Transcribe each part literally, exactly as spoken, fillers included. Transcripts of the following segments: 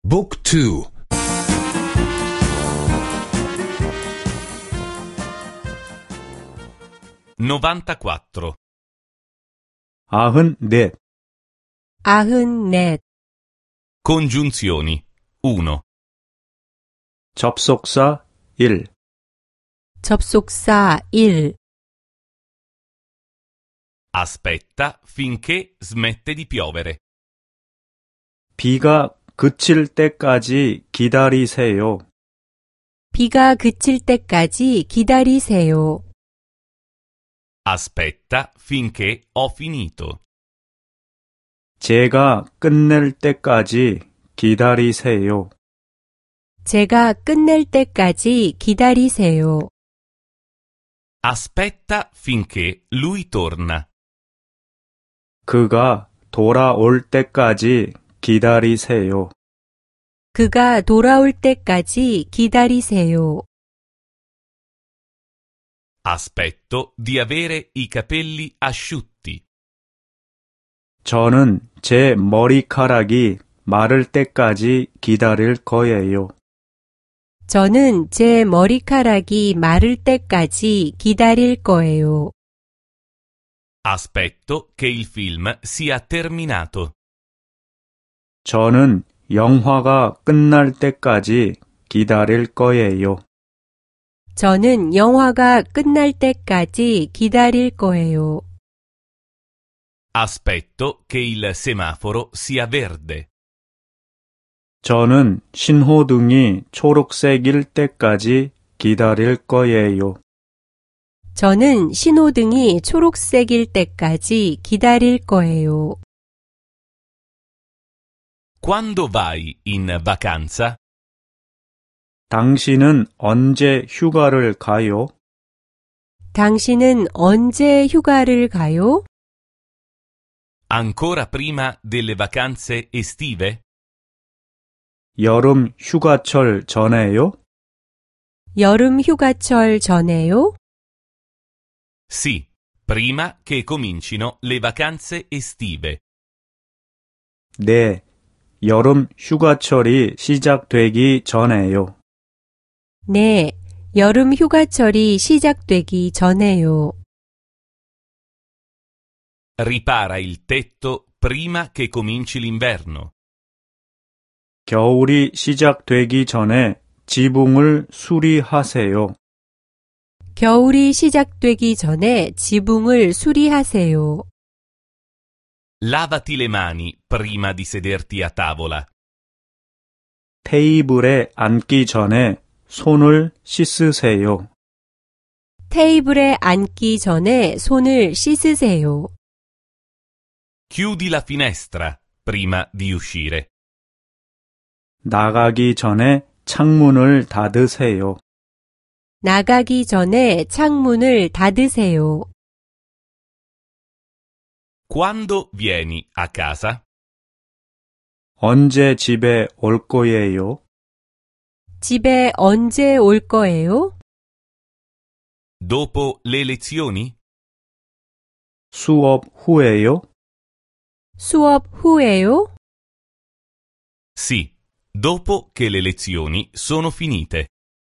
Book two. novantaquattro. 아흔넷. 아흔넷. Congiunzioni. uno. 접속사 일. 접속사 일. Aspetta finché smette di piovere. 비가 그칠 때까지 기다리세요. 비가 그칠 때까지 기다리세요. Aspetta finché ho finito. 제가 끝낼 때까지 기다리세요. 제가 끝낼 때까지 기다리세요. Aspetta finché lui torna. 그가 돌아올 때까지 기다리세요. 그가 돌아올 때까지 기다리세요. Aspetto di avere i capelli asciutti. 저는 제 머리카락이 마를 때까지 기다릴 거예요. 저는 제 머리카락이 마를 때까지 기다릴 거예요. Aspetto che il film sia terminato. 저는 영화가 끝날 때까지 기다릴 거예요. 저는 영화가 끝날 때까지 기다릴 거예요. Aspetto che il semaforo sia verde. 저는 신호등이 초록색일 때까지 기다릴 거예요. 저는 신호등이 초록색일 때까지 기다릴 거예요. Quando vai in vacanza? 당신은 언제 휴가를 가요? 당신은 언제 휴가를 가요? Ancora prima delle vacanze estive? 여름 휴가철 전에요? 여름 휴가철 전에요? Sì, prima che comincino le vacanze estive. 네, 여름 휴가철이 시작되기 전에요. 네, 여름 휴가철이 시작되기 전에요. Ripara il tetto prima che cominci l'inverno. 겨울이 시작되기 전에 지붕을 수리하세요. 겨울이 시작되기 전에 지붕을 수리하세요. Lavati le mani prima di sederti a tavola. 테이블에 앉기 전에 손을 씻으세요. 테이블에 앉기 전에 손을 씻으세요. Chiudi la finestra prima di uscire. 나가기 전에 창문을 닫으세요. 나가기 전에 창문을 닫으세요. Quando vieni a casa? 언제 집에 올 거예요? 집에 언제 올 거예요? Dopo le lezioni? 수업 후에요? 수업 후에요? Sì, dopo che le lezioni sono finite.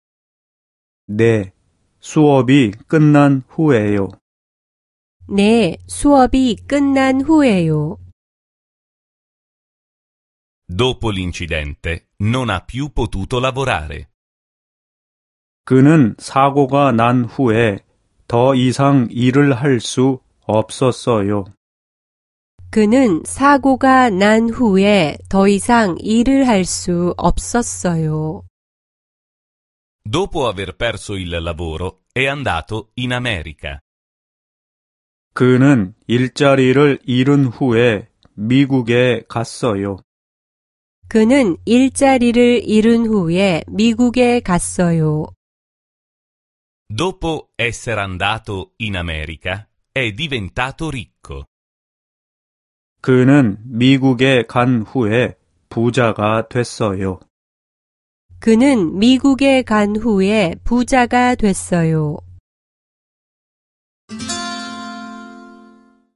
네, 수업이 끝난 후에요. 네, 수업이 끝난 후에요. Dopo l'incidente non ha più potuto lavorare. 그는 사고가 난 후에 더 이상 일을 할 수 없었어요. 그는 사고가 난 후에 더 이상 일을 할 수 없었어요. Dopo aver perso il lavoro è andato in America. 그는 일자리를 잃은 후에 미국에 갔어요. 그는 일자리를 잃은 후에 미국에 갔어요. Dopo essere andato in America è diventato ricco. 그는 미국에 간 후에 부자가 됐어요. 그는 미국에 간 후에 부자가 됐어요.